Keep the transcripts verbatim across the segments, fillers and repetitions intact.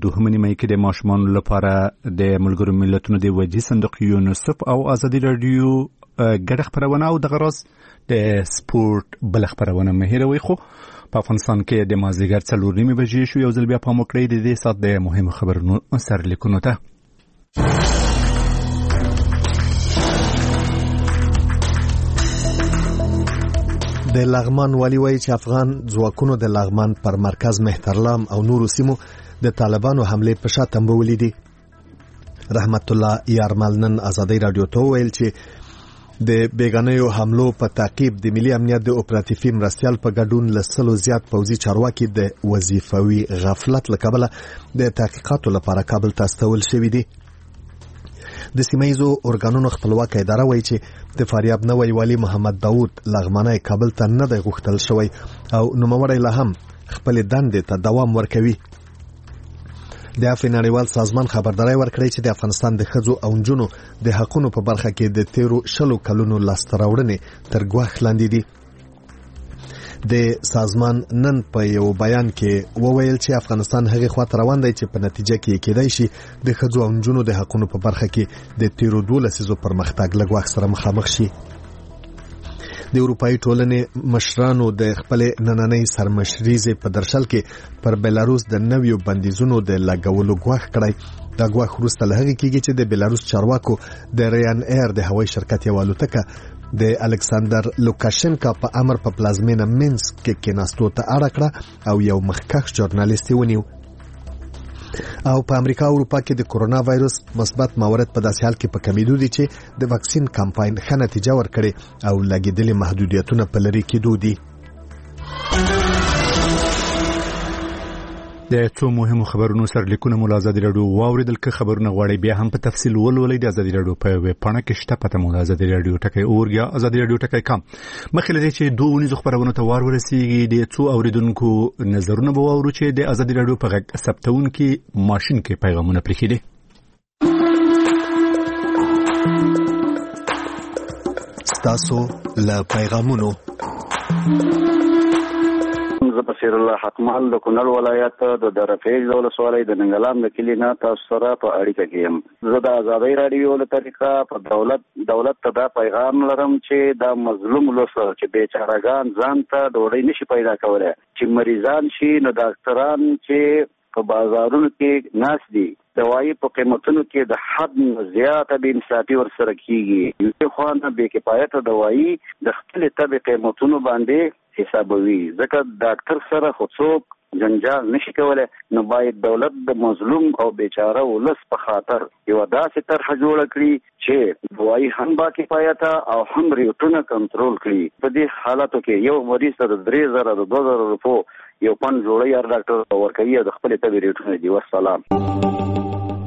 دوهمه نیمه کې د ماشومانو لپاره د ملګرو ملتونو د ودي صندوق یونیسف او ازادي رادیو ګډه خپرونه او د غرض د سپورت بل خپرونه مهیروي. خو په افغانستان کې د مازدیګر څلور نیمې بجې شو. یو ځل بیا پام وکړئ د دې ساعت د مهمو خبرونو سرلیکونو ته. د لغمان والی وایي چې افغان ځواکونو د لغمان پر مرکز مهترلام او نورو سیمو د طالبانو حملې په شا تنبولې دي. رحمت الله یارمل نن ازادي رادیو ته ویل چې د بیگانیو حملو په تعقیب د ملي امنیت د اپراتیفي مرستیال په ګډون له سلو زیات پوځي چارواکي د وظیفوي غفلت له کبله د تحقیقاتو لپاره کابل ته استول شوي دي. د سیمایزو ارګانونو خپلواک اداره وایي چې د فاریاب نوی والی محمد داوود لغمانای کابل ته نه دی غوښتل شوی او نوموړی لا هم خپل دندې ته دوام ورکوي. د عفو نړیوال سازمان خبرداری ورکړی چې د افغانستان د ښځو او نجونو د حقونو په برخه کې د تیرو شلو کلونو لاسته راوړنې تر ګواښ لاندې دي. د سازمان نن په یو بیان کې وویل چې افغانستان هغه خواته روان دی چې په نتیجه کې کېدای شي د ښځو او نجونو د حقونو په برخه کې د تیرو دوه لسیزو پرمختګ له ګواښ سره مخامخ شي. د اروپایي ټولنې مشرانو د خپل نننۍ سرمشریزې په درشل کې پر بلاروس د نویو بندیزونو د لګولو ګواښ کړی. دا ګواښ وروسته له هغې کېږي چې د بلاروس چارواکو د ریان ایر د هوایي شرکت یوه الوتکه د الکساندر لوکاشنکا په امر په پلازمینه مینسک کې کېناستو ته اړه کړه او یو مخکښ ژورنالیست یې ونیو. او په امریکا او اروپا کې د کورونا وایرس مثبت موارد په داسې حال کې په کمیدو دي چې د واکسین کمپاین ښه نتیجه ورکړې او لګېدلي محدودیتونه په لرې کېدو دي. د څو مهمو خبرونو سرلیکونه مو له ازادي راډیو واورېدل. که خبرونه غواړئ بیا هم په تفصیل ولولئ د ازادي راډیو په ویب پاڼه کې شته. پته مو د ازادي راډیو ټکی اورګ یا ازادي راډیو ټکی کام. مخکې له دې چې دوه اونیزو خبرونو ته وار ورسیږي د څو اوریدونکو نظرونه به واورو چې د ازادي راډیو په غږ ثبتونکي ماشین کې پیغامونه پرېښي دي. ستاسو له پیغامونو زه بصیر الله حکمال د کونړ ولایت د درفیج ولسوالۍ د ننګلام د کلي نه تاسو سره په اړیکه کې یم. زه د ازادۍ راډیو له طریقه په دولت دولت ته دا پیغام لرم چې دا مظلوم لوسه چې بیچارهګان ځان ته ډوډۍ نشي پیدا کولی، چې مریضان شي نو ډاکټران چې په بازارونو کې ناست دي دوايي په قیمتونو کې د حد نه زیاته بې انصافي ورسره کېږي. یو خوا نه بې کفایته دوايي د خپلې طبې قیمتونو باندې حسابوي، ځکه ډاکټر سره خو څوک جنجال نشي کولی. نو باید دولت د مظلوم او بیچاره ولس په خاطر یو داسې طرحه جوړه کړي چې دوايي هم با کفایته او هم ریټونه کنټرول کړي. په دې حالاتو کې یو مریض ته د درې زره د دوه زره روپو یو پن جوړی هر ډاکټر ورکوي د خپلې طبي ریټونه دي. والسلام.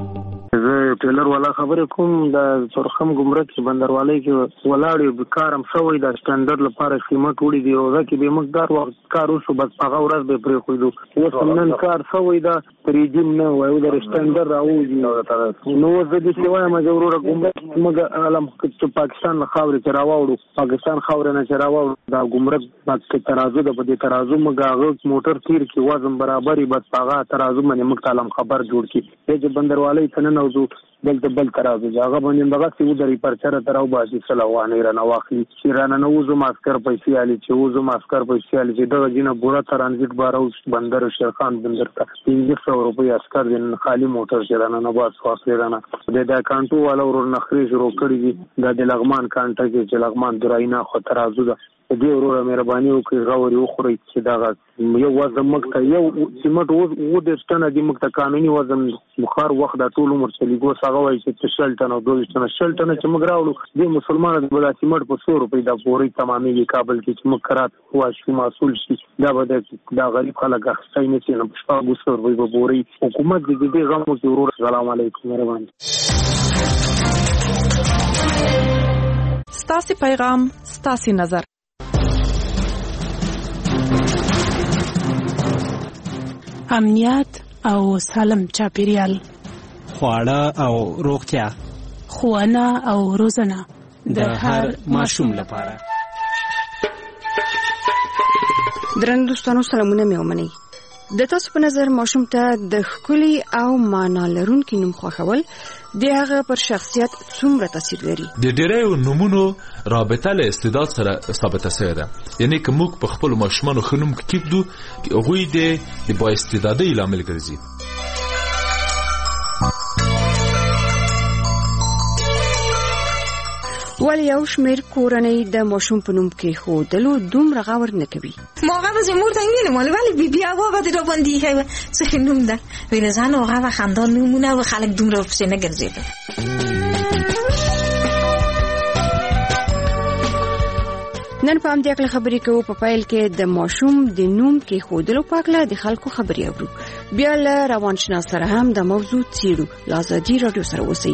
زه ټیلر والا خبرې کوم. د سرخم ګمرک چې بندروالۍ کې ولاړ یو کارم شوی د سټنډرډ لپاره قیمت وړي دی او ځکه به مقدار وخت کار وشو بس هغه ورځ به پرې خویدو. اوس نن کار شوی دا ریجیم نه وایو د سټنډرډ راوځي نو زه دې چې وایم چې وروره ګمرک موږ علم چې پاکستان له خاورې چې راوړو پاکستان خاورې نه چې راوړو دا ګمرک باندې ترازو د په دې ترازو موږ هغه موټر تیر کې وزن برابرې بس هغه ترازو باندې موږ تعلم خبر جوړ کړي چې بندروالۍ ته نه نوځو دلته بل ترازو هغه باندې دغه سی ودري پرچره تر او باسي سلوانې را نه واخلي چې را نه وځو ماسکر پیسې علي چې وځو ماسکر پیسې علي چې دغه جنه بورا ترانزیت باروس بندر شیرخان بندر ته پنځه سوه روپۍ اسکر دین خالی موټر چې را نه باس واخلي را نه د کانټو والا ور نخري شروع کړی دي د لغمان کانټه کې چې لغمان دراینا خو ترازو ده دې وروره مهرباني وکړئ غوري وخورئ چې دا یو وزن مکته یو سیمټ و د ستنه د مکته قانوني وزن بخار وخت د ټول عمر چلی ګو څنګه وایي چې شل ټن او دوه ټن شل ټن چې موږ راوړو د مسلمانانو د بل سیمټ په څو روپۍ د پوري تمامي کابل کې چې مکرات واشي مسول شي دا به د غریب خلک اخستای نه شي نو په شپږ سوه روپۍ په پوري حکومت دې دې غمو کې ورور سلام علیکم مهرباني. ستاسو پیغام ستاسو نظر. امنیت او سالم چاپیریال، خواړه او روغتیا، ښوونه او روزنه د هر ماشوم لپاره. درنو دوستانو سلامونه مې ومنئ. د تاسو په نظر ماشوم ته د ښکلي او معنا لرونکي نوم خوښول د هغه پر شخصیت څومره تاثیر لري؟ د ډېرو نومونو رابطه له استعداد سره ثابته شوې ده. یعنی که موږ په خپل ماشومانو ښه نوم کېږدو، هغوی د با استعدادۍ لامل ګرځي. ولی یو شمیر کورنۍ د ماشوم په نوم کې خودلو دومره غور نه کوي. موقع به مور ته ویل مال ولی بی بی هوا به د باندې هوا څه نوم ده ویل ځان هغه خاندان نمونه و خلک دومره په نه ګرځي. نن په همدې اړه خبرې کوو. په پایل کې د ماشوم د نوم کې خودلو په اړه د خلکو خبرې اورو. بیا له روانشناس سره هم د موضوع څیړو. لازادي رادیو سره اوسئ.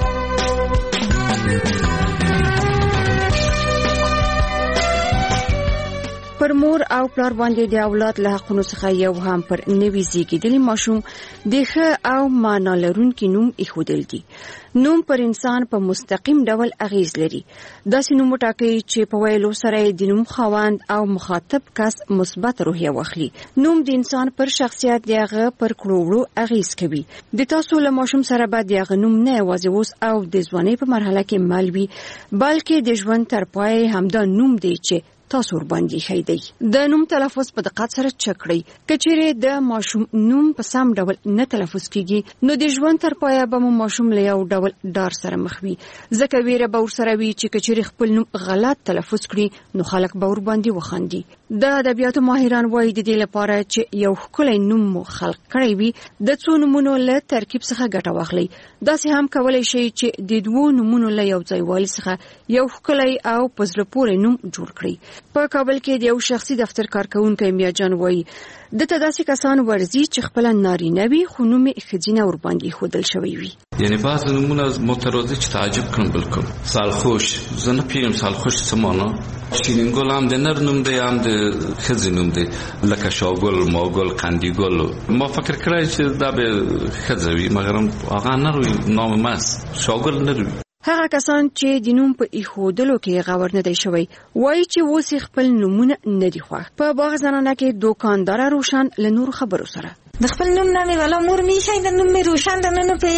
پر مور او پلار باندې د اولاد له حقونو څخه یو هم پر نوي زیږیدلي ماشوم د ښه او معنا لرونکي نوم ایښودل دي. نوم پر انسان په مستقیم ډول اغیز لري. داسې نوم وټاکئ چې په ویلو سره د نوم خاوند او مخاطب کس مثبت روحیه واخلي. نوم د انسان پر شخصیت د هغه پر کړو اغیز کوي. د تاسو له ماشوم سره به د هغه نوم نه یوازې اوس او د ځوانۍ په مرحله کې مل وي، بلکې د ژوند تر پای همدا نوم دی چې تاسو ور باندې خېدی. د نوم تلفظ په دقت سره چک کړئ. کچېره د ماشوم نوم په سم ډول نه تلفظ کیږي نو د ژوند تر پایه به ماشوم له یو ډول ډار سره مخ وي. ځکه ویره به ورسره وي چې کچېره خپل نوم غلط تلفظ کړي نو خلک به ور باندې وخاندي. د ادبیاتو ماهران وایي د دې لپاره چې یو ښکلی نوم مو خلق کړی وي د څو نومونو له ترکیب څخه ګټه واخلئ. داسې هم کولای شئ چې د دوو نومونو له یو ځای والي څخه یو ښکلی او په زړه پورې نوم جوړ کړئ. په کابل کې د یو شخصي دفتر کارکونکو میاجان وایي دته داسې کسان ورزي چې خپل نارینه وي خو نوم یې ښځینه ور باندې ښودل شوی وي. یعنی بعض نومونه مترادف چې تعجب کړم. بالکل سالخوش زه نه پیږم سالخوش څه معنا. شیرین ګل هم د نر نوم دی هم د ښځې نوم دی، لکه شاګل، ماګل، قندیګل. ما فکر کړی چې دا به ښځه وي مګر هغه نر وي، نام مس شاګل نر وي. هغه کسان چې د نوم په ایښودلو کې غور نه دی شوی وایي چې اوس خپل نومونه نه دي خوښ. په باغ زنانه کې دوکاندار روشن له نور خبرو سره د خپل نوم نامې ولا مور می شي د نوم می روشن د نن په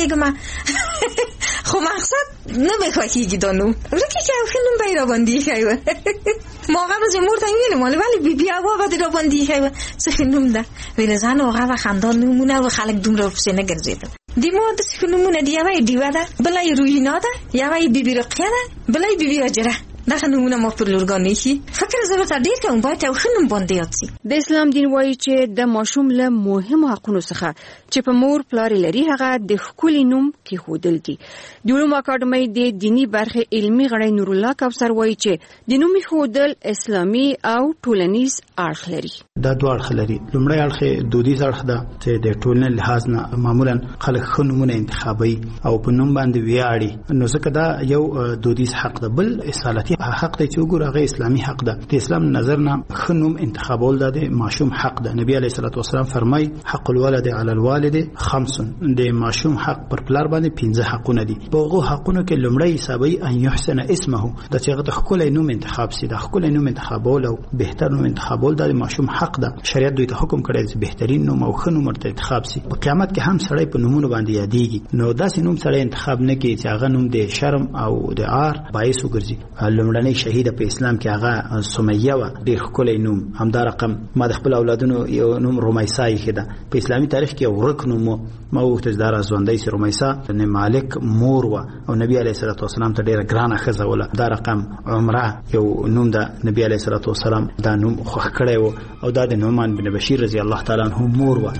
یګما خو مقصد نه به خوښیږي د نوم ورته چې خپل نوم به را باندې شي. موقع به مور ته ویل مال ولی بی بی هوا به را باندې شي څه نوم ده ویل ځان هغه خاندان نومونه و خلک دومره په نه ګرځي. دی مو د سکونمونه دی یوه دیوه ده، بلای روینا ده، یوه بیبی رقیه ده، بلای بیبی اجره. دغه نمونه ما پر لورګان شي. فکر زه به ډیر کوم باید او خنم باندې یاد شي. د اسلام دین وایي چې د ماشوم له مهمو حقونو څخه چې په مور پلار لري هغه د خپل نوم کې خودل دي. د علوم اکاډمۍ د دینی برخه علمي غړی نور الله کوثر وایي چې د نوم خودل اسلامي او ټولنیز اړخ لري. دا دوه اړخ لري. لومړی اړخ دودیز اړخ ده چې د ټولنې لحاظ نه معمولا خلک خنمونه انتخابي او په نوم باندې ویاړي، نو ځکه دا یو دودیز حق ده. بل اصالتي حق دی چې وګوره هغه اسلامي حق ده. د اسلام نظر نه خنوم انتخابول ده د ماشوم حق ده. نبی علیه الصلاه والسلام فرمای حق الولد علی الوالد خمس، د ماشوم حق پر پلار باندې پنځه حقونه دي. په هغه حقونو کې لومړی حسابي ان يحسن اسمه، د چې هغه خپل نوم انتخاب سي. د خپل نوم انتخابول او بهتر نوم انتخابول د ماشوم حق ده. شریعت دوی ته حکم کړی چې بهترین نوم او ښه نوم ورته انتخاب سي. په قیامت کې هم سړی په نومونو باندې یادېږي، نو داسې نوم سړی انتخاب نه کوي چې هغه نوم د شرم او د عار باعث وګرځي. لومړنۍ شهیده په اسلام کې هغه سمیه و، ډېر ښکلی نوم. همدا رقم ما د خپل اولادونو یو نوم رومیسا یې ده. په اسلامي تاریخ کې یو ورک نوم ما وغوښتل چې دا را ژوندی سي. رومیسا نه مالک مور و او نبی علیه الصلاه والسلام ته ډېره ګرانه ښځه وله. دا رقم عمره یو نوم ده. نبی علیه الصلاه والسلام دا نوم خوښ کړی و او دا د نعمان بن بشیر رضی الله تعالی عنه مور و.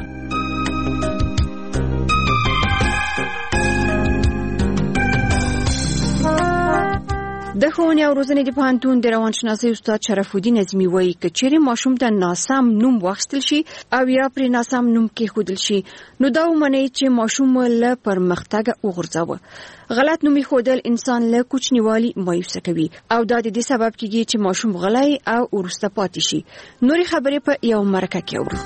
د ښوونې او روزنې د پوهنتون د روانشناسۍ استاد شرف الدین اعظمي وایي که چیرې ماشوم ته ناسم نوم واخیستل شي او یا پرې ناسم نوم کېښودل شي نو دا ومنئ چې ماشوم له پرمختګه وغورځوه. غلط نوم ایښودل انسان له کوچنیوالي مایوسه کوي او دا د دې سبب کېږي چې ماشوم غلی او وروسته پاتې شي. نورې خبرې په یو مرکه کې اورو.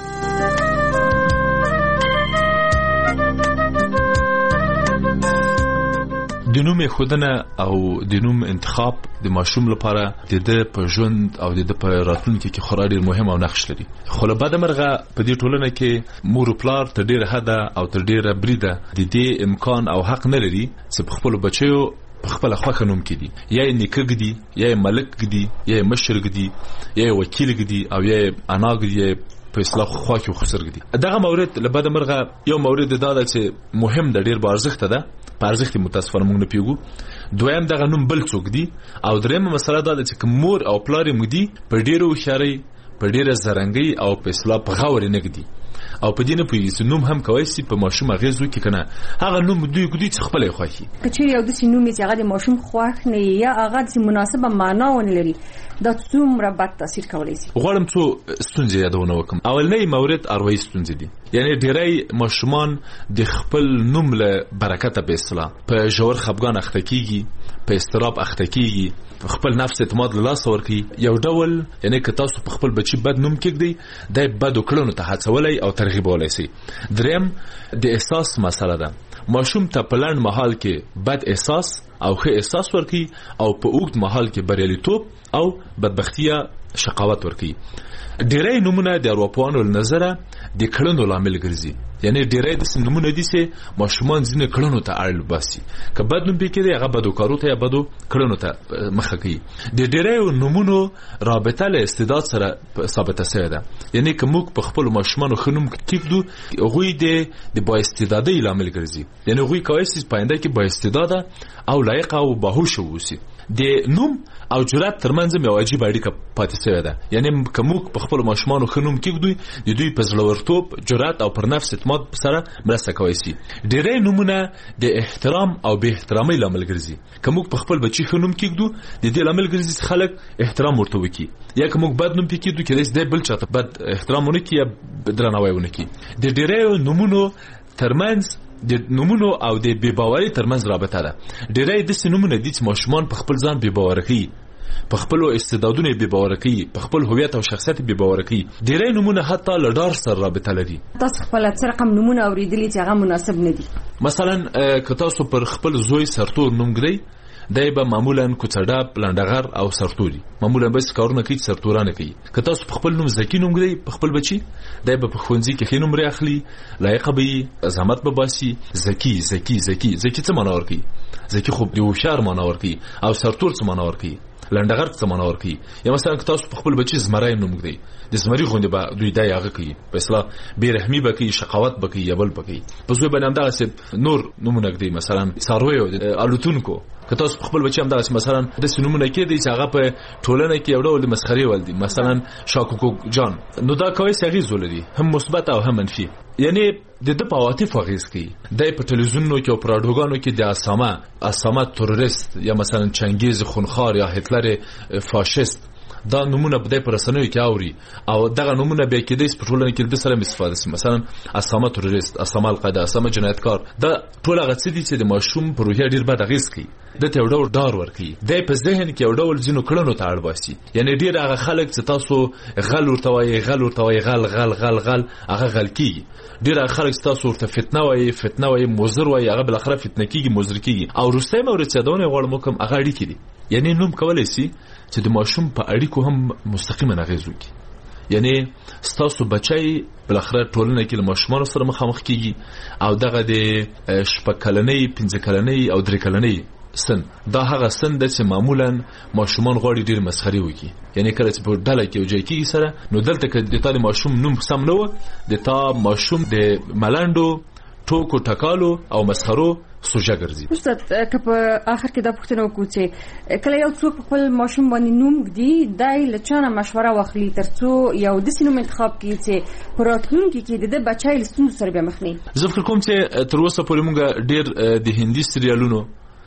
د نوم خودنه او د نوم انتخاب د ماشوم لپاره د د په ژوند او د په راتلونکي کې خورا ډیر مهم او نقش لري. خو له بده مرغه په دې ټولنه کې مور او پلار تر ډیره حده او تر ډیره بریده د دې امکان او حق نه لري چې په خپل بچیو په خپل خوښه نوم کړي. یا یې نیکه ګدي، یا یې ملک ګدي، یا یې مشر ګدي، یا یې وکیل ګدي، او یا یې انا ګدي په اصلاح خوا کې خسر ګدي. دغه مورد له بده مرغه یو مورد دا ده چې مهم د ډیر بارزښت ده، په ارزښت متاسفانه موږ نه پیګو. دویم دغه نوم بل څوک دی، او دریمه مسله دا ده چې مور او پلار یې مودي په ډیرو هوښیارۍ، په ډیره زرنګۍ او په اصلاح په غور نه ګدي، او په دې نه پوهېږي نوم هم کولی شي په ماشوم اغېز وکړي که نه. هغه نوم دوی ګدي چې خپله یې خوښي. که چیرې یو داسې نوم وي چې هغه د ماشوم خوښ نه وي یا هغه داسې مناسبه معنا ونه لري، دا څومره بد تاثیر کولی شي؟ غواړم څو ستونزې یادونه وکړم. اولنی مورد اروایي ستونزې دي. یعنی ډیری ماشومان د خپل نوم له برکته په اصطلاح په ژور خفګان اخته کېږي، په اضطراب اخته کېږي، خپل نفس اعتماد له لاسه ورکوي. یو ډول یعنی که تاسو په خپل بچي بد نوم کېږدئ، دی بدو کړنو ته هڅولی او ترغیبولی شي. دریم د احساس مسله ده. ماشوم ته په لنډ مهال کې بد احساس او ښه احساس ورکوي، او په اوږد مهال کې بریالیتوب او بدبختي یا شقاوت ورکوي. ډیری نمونه د ارواپوهانو له نظره د کړنو لامل ګرځي. یعنی ډیری داسې نمونه دي چې ماشومان ځینې کړنو ته اړ باسي، که بد نوم پکې دی هغه بدو کارو ته یا بدو کړنو ته مخه کوي. د ډیری نمونو رابطه له استعداد سره ثابته شوې ده. یعنی که موږ په خپل ماشومانو ښه نوم کېږدو، هغوی د با استعدادۍ لامل ګرځي. یعنی هغوی کولی شي په آینده کې با استعداده او لایق او باهوشه واوسي. د نوم او جرأت ترمنځ یو عجیب اړیکه پاتې شوې ده. یعنی که موږ په خپل ماشومانو ښه نوم کېږدو، د دوی په زړورتوب، جرأت او پر نفس اعتماد سره مرسته کوي شي. ډېری نومونه د احترام او بې احترامۍ لامل ګرځي. که موږ په خپل بچي ښه نوم کېږدو، د دې لامل ګرځي چې خلک احترام ورته وکړي. یا که موږ بد نوم پې کېږدو، کېدای شي دی بل چاته بد احترام ونه کړي یا درناوی ونه کړي. د ډېریو نومونو ترمنځ د نومونو او د بې باورۍ ترمنځ رابطه ده. ډېری داسې نومونه دي چې ماشومان په خپل ځان بې باوره کوي، په خپل استعدادونو بې باوره کوي، په خپل هویت او شخصیت بې باوره کوي. ډېری نومونه حتی له ډار سره رابطه لري. تاسو خپل څه رقم نومونه اورېدلي چې هغه مناسب نه دي؟ مثلا که تاسو پر خپل زوی سرتور نوم ږدئ، دی به معمولا کوڅډاپ، لنډغر او سرتوري معمولا بس کارونه کوي چې سرتورانه کوي. که تاسو په خپل نوم زکی نوم ږدئ په خپل بچي، دی به په ښوونځي کې ښې نومرې اخلي، لایقه به وي، زحمت به باسي. زکی زکی زکی زکی څه معنا ورکوي؟ زکی خو د هوښیار معنا ورکوي. او سرتور څه معنا ورکوي؟ لنډغر څه معنا ورکوي؟ یا مثلا که تاسو په خپل بچي زمری نوم ږدئ، د زمري غوندې به دوی دی هغه کوي، په اصطلاح بېرحمي به کوي، شقاوت به کوي یا بل به کوي. په زوی باندې همدغسې نور نومونه ږدئ، مثلا څارویو، الوتونکو. که تاسو په خپل بچي همدغسې مثلا داسې نومونه کېدئ چې هغه په ټولنه کې یو ډول د مسخرې وړ دي، مثلا شاکوکو جان، نو دا کولی شي اغېز ولري، هم مثبت او هم منفي. یعنی د ده په عواطفو اغېز کوي. دی په تلویزیونونو کې او په راډیوګانو کې د اسامه اسامه تروریست یا مثلا چنګیز خونخوار یا هټلر فاشیست، دا نمونه بدای پر رسنیو کې اوري، او دغه نمونه به کې د سپټولن کې د سره استفاده شي. مثلا اسامه تروریست، اسامه القاعده، اسامه جنایتکار، دا ټول هغه څه دي چې د ماشوم پر روحیه ډیر بد اغېز کوي. د ته یو ډول ډار ورکوي. دی په ذهن کې یو ډول ځینو کړنو ته اړ باسي. یعنی ډیر هغه خلک چې تاسو غل ورته وایي، غل ورته وایي، غل غل غل غل هغه غل کیږي. ډیر هغه خلک چې تاسو ورته فتنه وایي، فتنه وایي، مضر وایي، هغه بل اخره فتنه کیږي، مضر کیږي. او وروستی مورد چې دونه غواړم کوم هغه اړیکې دي. یعنی نوم کولی شي چې د ماشوم په اړیکو هم مستقیما اغېز وکړي. یعنی ستاسو بچی بلاخره ټولنه کې له ماشومانو سره مخامخ کیږي، او دغه د شپږ کلنۍ، پنځه کلنۍ او درې کلنۍ سن، دا هغه سن ده چې معمولا ماشومان غواړي ډېر مسخرې وکړي. یعنی کله چې په ډله کې یو ځای کېږي سره، نو دلته که د تا د ماشوم نوم سم نه و، د تا ماشوم د ملنډو، ټوکو ټکالو او مسخرو سوژه ګرځي. استاد که په آخر کې دا پوښتنه وکړو چې کله یو څوک خپل ماشوم باندې نوم ږدي، دی له چا نه مشوره واخلي تر څو یو داسې نوم انتخاب کړي چې په راتلونکي کې د ده بچی له ستونزو سره بیا مخ نه وي؟ زه فکر کوم چې تر اوسه پورې موږ ډېر د هندي سریالونو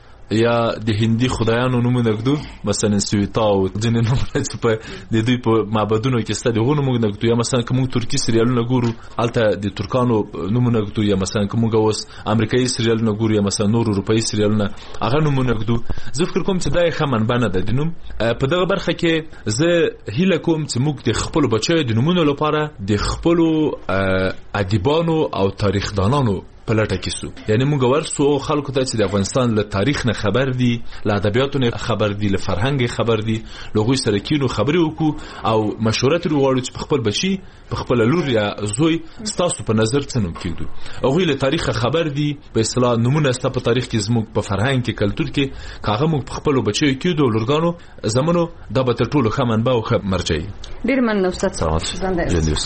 یا د هندي خدایانو نومونه ږدو، مثلا سویتا او ځینې نومونه چې په د دوی په معبدونو کې شته، د هغو نومونه ږدو. یا مثلا که موږ ترکي سریالونه ګورو، هلته د ترکانو نومونه ږدو. یا مثلا که موږ اوس امریکایي سریالونه ګورو، یا مثلا نور اروپایي سریالونه، هغه نومونه ږدو. زه فکر کوم چې دا یې ښه منبع نه ده د نوم. په دغه برخه کې زه هیله کوم چې موږ د خپلو بچیو د نومونو لپاره د خپلو ادیبانو او تاریخدانانو په لټه کې سو. یعنی موږ ورسو خلکو ته چې د افغانستان له تاریخ نه خبر دي، له ادبیاتو نه خبر دي، له فرهنګ خبر دي، لغوي سره کینو خبرې وکړو او مشوره ترې وغواړو چې په خپل بچي په خپل لور یا زوی ستاسو په نظر څه نوم کېږدو. هغوی له تاریخ خبر دي، په اصطلاح نمونه ستا په تاریخ کې زموږ په فرهنګ کې کلتور کې کاغه موږ په خپل بچیو کېږدو لورګانو زمونو دا به تر ټولو ښه منبع او ښه مرجع وي. ډېر مننه استاد صاحب.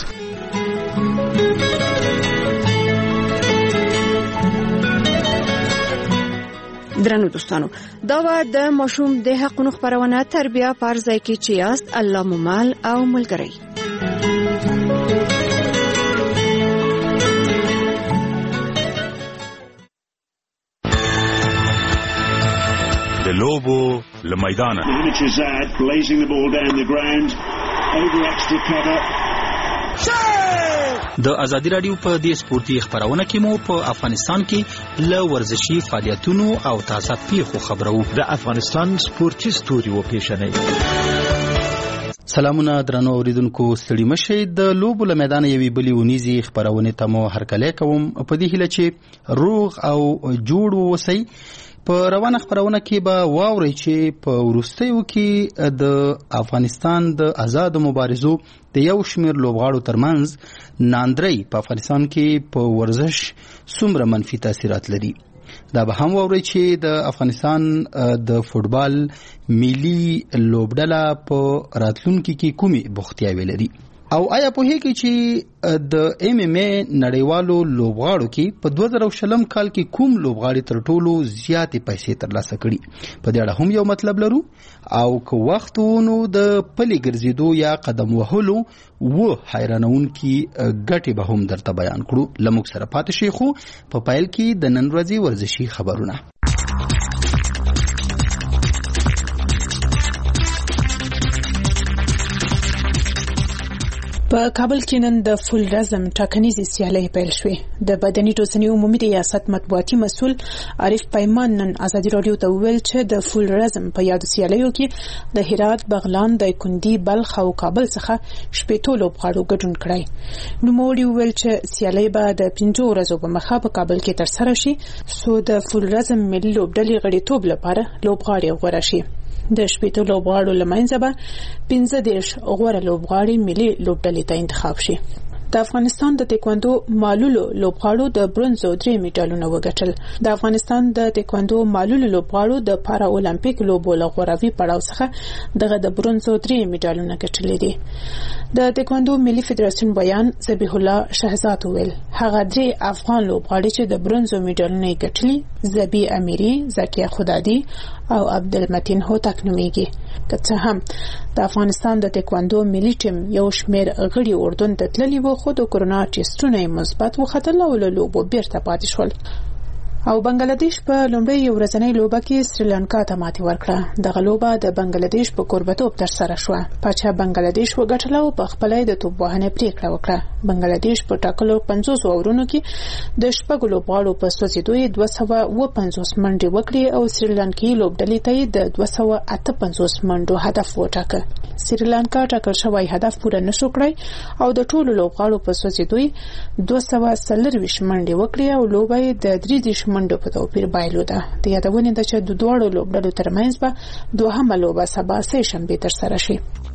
درنو دوستانو، دا و د ماشوم د حقونو خبرونه تربیه پرځای کې چې یاست الله ممال او ملګری. د لوبو لمیدانه د ازادي رادیو په دې سپورتي خبرونه کې مو په افغانستان کې ل ورزشي فعالیتونو او تازه پیښو خبرو. د افغانستان سپورتي ستوري و پیښنې. سلامونه درنو اوریدونکو، ستړي مشئ. د لوبو له میدانه یوې بلې ونیزي خبرونه ته مو هرکلی کوم په دې هیله چې روغ او جوړ اوسئ. په روانه خبرونه کې به واورئ چې په وروستیو کې د افغانستان د آزادو مبارزو د یو شمېر لوبغاړو ترمنځ ناندرۍ په افغانستان کې په ورزش څومره منفي تاثیرات لري. دا به هم واورئ چې د افغانستان د فوټبال ملي لوبډله په راتلونکي کې کومې بوختیاوې لري او آیا پوهیږئ چې د ایم ایم ای نړیوالو لوبغاړو کې په دوه زره شلم کال کې کوم لوبغاړي تر ټولو زیاتې پیسې ترلاسه کړي؟ په دې اړه هم یو مطلب لرو او که وخت ونو د پلي ګرځېدو یا قدم وهلو و حیرانونکي ګټې به هم درته بیان کړو. له موږ سره پاتې شئ. خو په پیل کې د نن ورځې ورزشي خبرونه. په کابل کې نن د فول رزم ټاکنیزې سیالۍ پیل شوې. د بدني روزنې عمومي ریاست مطبوعاتي مسؤل عارف پیمان نن ازادي رادیو ته وویل چې د فول رزم په یاد سیالیو کې د هرات، بغلان، دایکندي، بلخ او کابل څخه شپېتو لوبغاړو ګډون کړی. نوموړي وویل چې سیالۍ به د پنځو ورځو په مخه په کابل کې ترسره شي څو د فول رزم ملي لوبډلې غړیتوب لپاره لوبغاړي غوره شي. د شپېتو لوبغاړو له منځه به پنځه دېرش غوره لوبغاړي ملي لوبډلې ته انتخاب شي. د افغانستان د تکواندو معلولو لوبغاړو د برونز او درې میډالونه وګټل. د افغانستان د تکواندو معلولو لوبغاړو د پارا اولمپیک لوبو لغوراوي پړاو څخه دغه د برونز او درې میډالونه ګټلې دي. د تکواندو ملي فدراسیون بیان ذبیح الله شهزاد ویل هغه درې افغان لوبغاړي چې د برونز او میډالونه ګټلي زبی امیری، زکیه خدادي او عبدالمتین هوتک نومیږي. که څه هم د افغانستان د تکواندو ملي ټیم یو شمېر غړي اردن ته تللي وو خو د کورونا ټیسټونه مثبت وختل او له لوبو بیرته پاتې شول. او بنگلاديش په لومړی یو ورځنۍ لوبه کې سریلانکا ته ماتې ورکړه. دغه لوبه د بنگلاديش په کوربتوب ترسره شوه. پاچا بنگلاديش وګټله او په خپلې د توپ وهنې پریکړه وکړه. بنگلاديش په ټاکلو پنځوس اورونو کې د شپږ لوبغاړو په سوځېدو دوه سوه اوه پنځوس منډې وکړې او سریلانکي لوبډلې ته د دوه سوه اته پنځوس منډو هدف وټاکه. سریلانکا ټاکل شوی هدف پوره نشو کړی او د ټولو لوبغاړو په سوځېدو دوه سوه څلرویشت منډې وکړې او لوبه د درې دېرش منډو په توپیر بایلوده. د یادونې ده چې د دواړو لوبډلو ترمنځ به دوهمه لوبه سبا سه شنبه ترسره شي.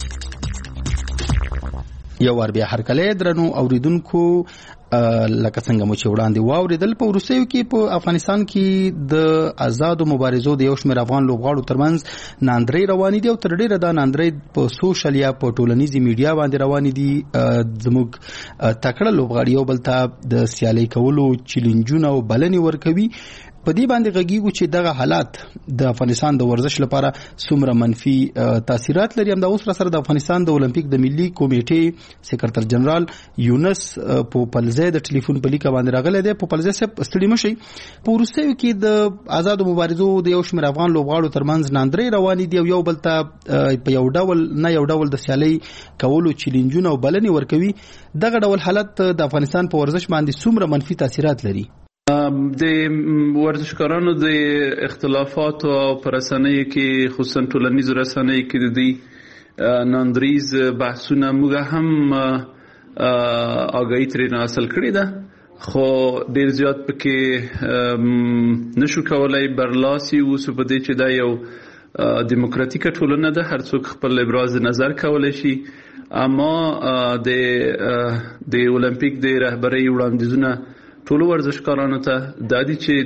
یو ور بیا هرکلی درنو اوریدونکو، لکه څنګه مو چې وړاندې واوریدل په وروستیو کې په افغانستان کې د آزادو مبارزو د یو شمېر افغان لوبغاړو ترمنځ ناندرۍ روانې دي او تر ډیره دا ناندرۍ په سوشل یا په ټولنیزې میډیا باندې روانې دي. زموږ تکړه لوبغاړي یو بل ته د سیالۍ کولو چیلنجونه او بلنې ورکوي. په دې باندې غږیږو چې دغه حالات د افغانستان د ورزش لپاره څومره منفي تاثیرات لري. همدا اوس را سره د افغانستان د اولمپیک د ملي کمیټې سکرټر جنرال یونس پوپلزی د ټلیفون په لیکه باندې راغلی دی. پوپلزی صاحب ستړي مشئ. په وروستیو کې د آزادو مبارزو د یو شمېر افغان لوبغاړو ترمنځ ناندرۍ روانې دي او یو بل ته په یو ډول نه یو ډول د سیالۍ کولو چیلنجونه او بلنې ورکوي. دغه ډول حالت د افغانستان په ورزش باندې څومره منفي تاثیرات لري؟ د ورزشکارانو د اختلافات او پرسنۍ کې خصوصا ټولنیزو رسنۍ کې د دې ناندریز بحثونه موږ هم آگاهی ترې حاصل کړې ده. خو ډیر زیات پکې نشو کولای برلاسي اوسو په دې چې دا یو دیموکراتیکه ټولنه ده، هر څوک خپل ابراز نظر کولای شي. اما د د اولمپیک د رهبرۍ وړاندیزونه ټولو ورزشکارانو ته د دې چې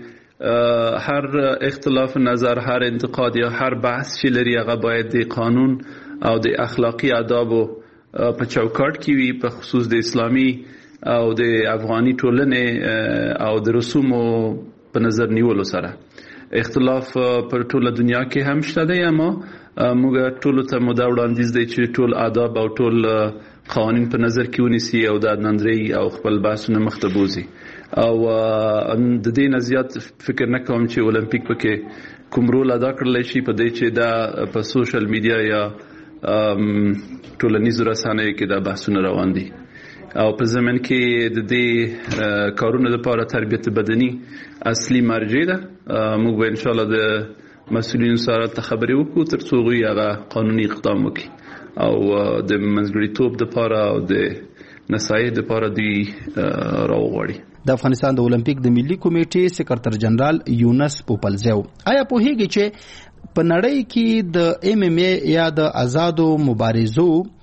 د هر اختلاف نظر، هر انتقاد یا هر بحث چې لري هغه باید د قانون او د اخلاقی آدابو په چوکاټ کې وي، په خصوص د اسلامي او د افغاني ټولنې او د رسومو په نظر نیولو سره. اختلاف پر ټوله دنیا کې هم شته دی، اما موږ ټولو ته مو دا وړاندیز دی چې ټول آداب او ټول قوانین په نظر کې ونیسي او د نندري او خپل بحثونه مخ ته بوزي. او د دې نه زیات فکر نه کوم چې اولمپیک پکې کوم رول ادا کړلی شي په دې چې دا په سوشل میډیا یا ټولنیزو رسنیو کې دا بحثونه روان دي. او په زمن کې د دې کارونو لپاره تربیت بدني اصلي مرجع ده. موږ به ان شاء الله د مسؤلینو سره ته خبرې وکړو تر څو هغوی هغه قانوني اقدام وکړي او د منځګړیتوب دپاره او د نصایح دپاره دوی راوغواړي. د افغانستان د اولمپیک د ملي کمیټې سکرټر جنرال یونس پوپلزیو آیا پوهیږي چې په نړۍ کې د ایم ایم ای یا د آزادو مبارزو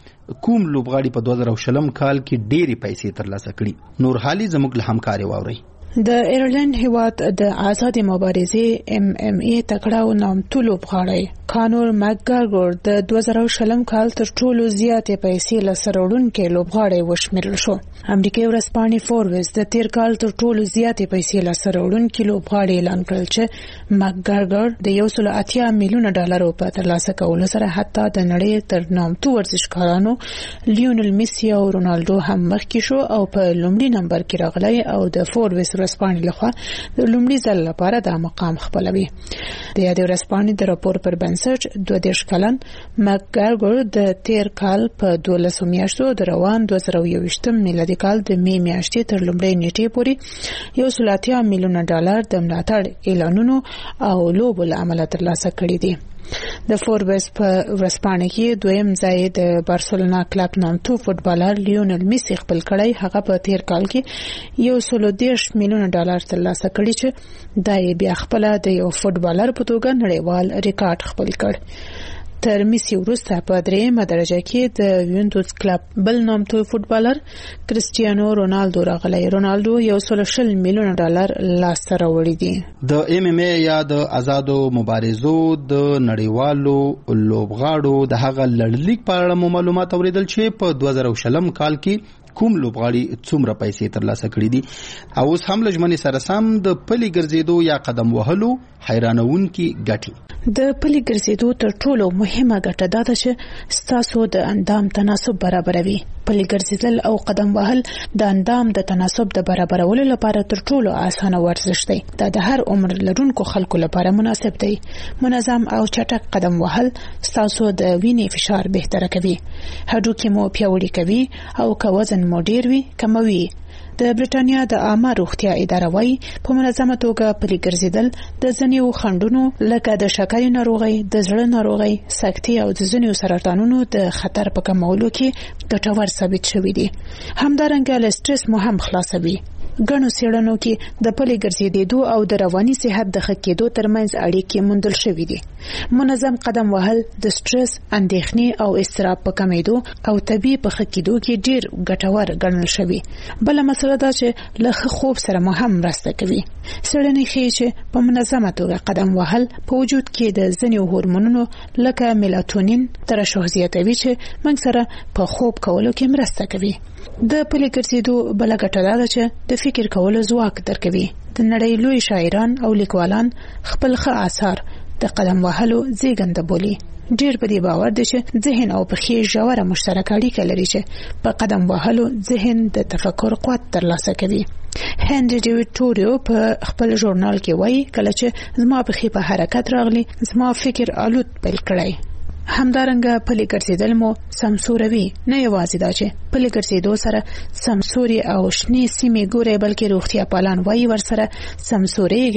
کوم لوبغاړي په دوه زره شلم کال کې ډېری پیسې ترلاسه کړي؟ نور حالي زموږ له همکاري واوري. د ایرلند هیواد د آزادې مبارزې ام ام ای تکړه او نامتو لوبغاړی کانور مکګرګور د دوه زره شلم کال تر ټولو زیاتې پیسې لاسته راوړونکی لوبغاړی وشمیرل شو. امریکایي ورځپاڼې فوربس د تیر کال تر ټولو زیاتې پیسې لاسته راوړونکي لوبغاړی اعلان کړل چې مکګرګور د یو سل اتیا میلیونه ډالرو په ترلاسه کولو سره حتی د نړۍ تر نامتو ورزشکارانو لیونل میسی او رونالډو هم مخکې شو او په لومړي نمبر کې راغلی او د فوربس ورځپاڼې لخوا د لومړي ځل لپاره دا مقام خپلوي. د یادې ورځپاڼې د راپور پر بنسټ دوه دېرش کلن مکګرګور د تیر کال په دولسو میاشتو د روان دوه زره یوویشتم میلادي کال د می میاشتې تر لومړۍ نیټې پورې یو سل اتیا میلیونه ډالر د ملاتړ اعلانونو او لوبو له امله ترلاسه کړي دي. د فوربس په ورځپاڼه کې دویم ځای د بارسلونا کلب نامتو فوټبالر لیونل میسی خپل کړی، هغه په تیر کال کې یو سل دېرش میلیونه ډالر ترلاسه کړي چې دا یې بیا خپل د یو فوټبالر په توګه نړیوال ریکارډ خپل کړ. تر میسی وروسته په درېیمه درجه کې د یوونټوس کلب بل نامتو فوټبالر کرسټیانو رونالدو راغلی. رونالدو یو سل شل میلیونه ډالر لاسته راوړي دي. د ایم ایم ای یا د آزادو مبارزو د نړیوالو لوبغاړو د هغه لړلیک په اړه معلومات اوریدل چې په دوه زره شلم کال کې کوم لوبغاړي څومره پیسې ترلاسه کړي دي او اوس هم لجمنې سره سم د پلي ګرځېدو یا قدم وهلو حیرانونکي ګټي. د پلي ګرځېدو تر ټولو مهمه ګټه دا ده چې ستاسو د اندام تناسب برابروي. پلي ګرځېدل او قدم وهل د اندام د تناسب د برابرولو لپاره تر ټولو اسانه ورزش دی. دا د هر عمر لرونکو خلکو لپاره مناسب دی. منظم او چټک قدم وهل ستاسو د وینې فشار بهتره کوي، هډوکي مو پیاوړي کوي او که وزن مو ډیر وي کموي. د برټانیا د عامه روغتیا اداره وايي په منظمه توګه پلي ګرځېدل د ځینو خنډونو لکه د شکرې ناروغۍ، د زړه ناروغۍ، سکتې او د ځینو سرطانونو د خطر په کمولو کې ګټور ثابت شوي دي. همدارنګه له سټرس مو هم خلاصوي. ګڼو څېړنو کې د پلي ګرځېدو او د رواني صحت د ښه کېدو ترمنځ اړیکې موندل شوي دي. منظم قدم وهل د سټرس، اندېښنې او اضطراب په کمېدو او طبیعي په ښه کېدو کې ډېر ګټور ګڼل شوي. بله مسله دا چې له ښه خوب سره مو هم مرسته کوي. څېړنې ښیي چې په منظمه توګه قدم وهل په وجود کې د ځینو هورمونونو لکه میلاتونین ترشح زیاتوي چې موږ سره په خوب کولو کې مرسته کوي. د پلي ګرځېدو بله ګټه دا ده چې د فکر کولو ځواک درکوي. د نړۍ لوی شاعران او لیکوالان خپل ښه آثار د قدم وهلو زیږنده بولي. ډېر په دې باور دي چې ذهن او پښې ژوره مشترکه اړیکه لري چې په قدم وهلو ذهن د تفکر قوت ترلاسه کوي. هنري ډیویډ توریو په خپل ژورنال کې وایي کله چې زما پښې په حرکت راغلي زما فکر الوت پیل کړی. همدارنګه پلي ګرځېدل مو سمسوروي. نه یوازې دا چې پلي ګرځېدو سره سمسوري او شنې سیمې ګوري بلکې روغتیا پالان وایي ورسره سمسورېږي.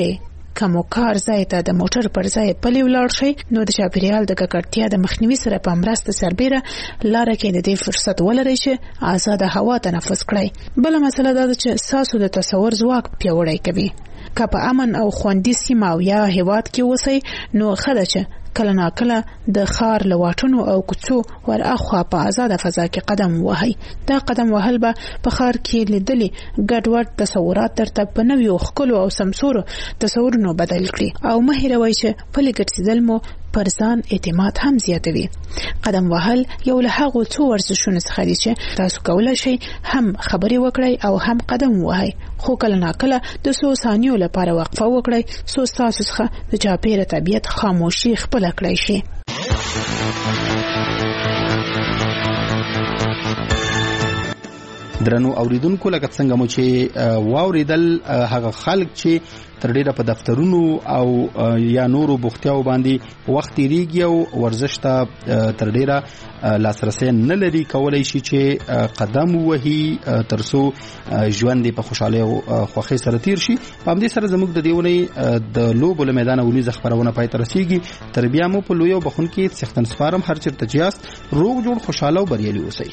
کومو کار ځای ته د موټر پر ځای پلی ولاړ شي نو د چاپیریال د ککړتیا د مخنیوي سره په مرسته سربېره لاره کې د دې فرصت ولرئ چې آزاد هوا تنفس کړئ. بل مسله دا ده چې تاسو د تصور ځواک پیاوړی کوي. که په امن او خوندي سیمه او یا هیواد کې اوسئ نو ښه ده چې کله ناکله د ښار له واټونو او کوڅو ور اخوا په آزاده فضا کې قدم ووهئ. دا قدم وهل به په ښار کې لیدلي ګډوډ تصورات درته په نویو ښکلو او سمسورو تصورونو بدل کړي او مه هېروئ چې پلي ګرځېدل مو پر ځان اعتماد هم زیاتوي. قدم وهل یو له هغو څو ورزشونو څخه دي چې تاسو کولی شئ هم خبرې وکړئ او هم قدم ووهئ، خو کله ناکله د څو ثانیو لپاره وقفه وکړئ څو ستاسو څخه د چاپېره طبیعت خاموشي خپله کړی شي. درنو اوریدونکو لکه څنګه مو چې واوریدل هغه خلک چې تر ډیره په دفترونو او یا نورو بوختیاو باندې وخت تیریږي او ورزش ته تر ډیره لاسرسي نه لري کولای شي چې قدم وهي ترڅو ژوند په خوشاله او خوښۍ سره تیر شي. په همدې سره زموږ د دیونې د لوبو له میدان ونیزه خبرونه پای ته رسیږي. تر بیا مو په لوی او بخونکي څښتن سپارم هر چیرته چې یاست روغ جوړ خوشاله او بریالي اوسئ.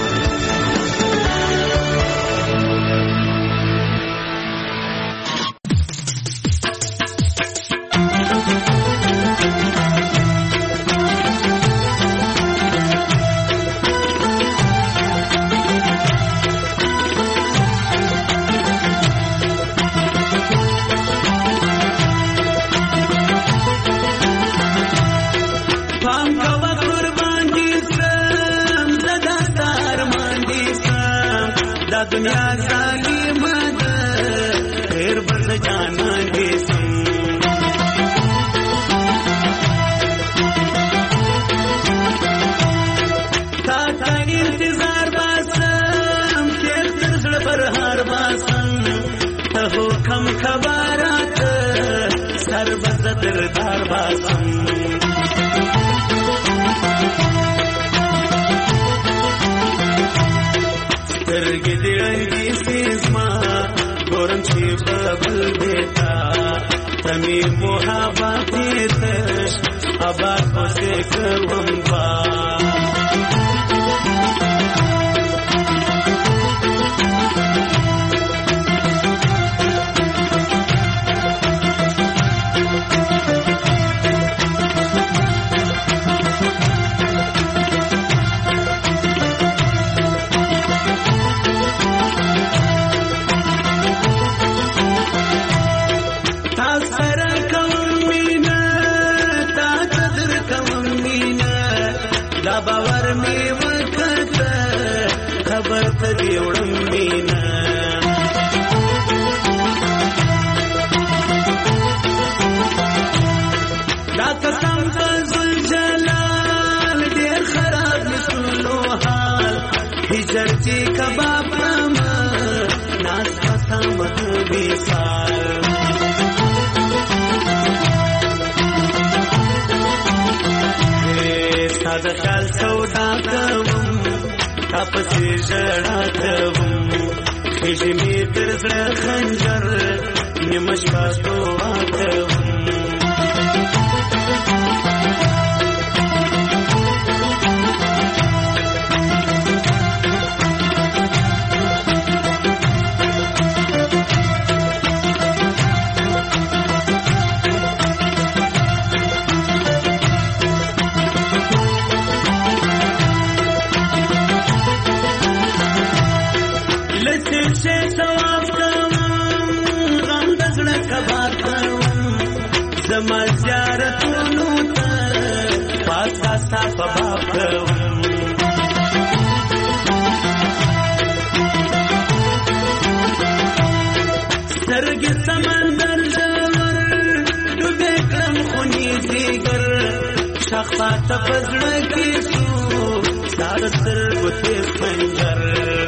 दुनिया जालिम फिर बस जाना देसम का इंतजार बासम खेल सर पर हार बासम हो खम खबरात सर बस दिलदार बासम तमी मोहब्बत तश आबाद से करूं बा चर्ची कबाब नाच मत विशाल सादा काल सौदा कवम तपसी जड़ा कवम खिजमी तरजड़ खंजर निमशा तो आकवम सरगी समंदर जवर डूबे कम खुनी जिगर शख्सा तपजड़ की सू सार सर गुते खंजर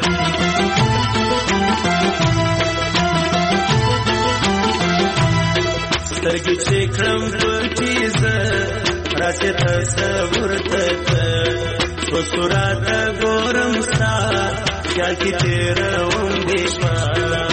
सरगी चेक्रम चीज रासे तस्वुर तक सुरात गोरम सा क्या की तेरा उम्मीद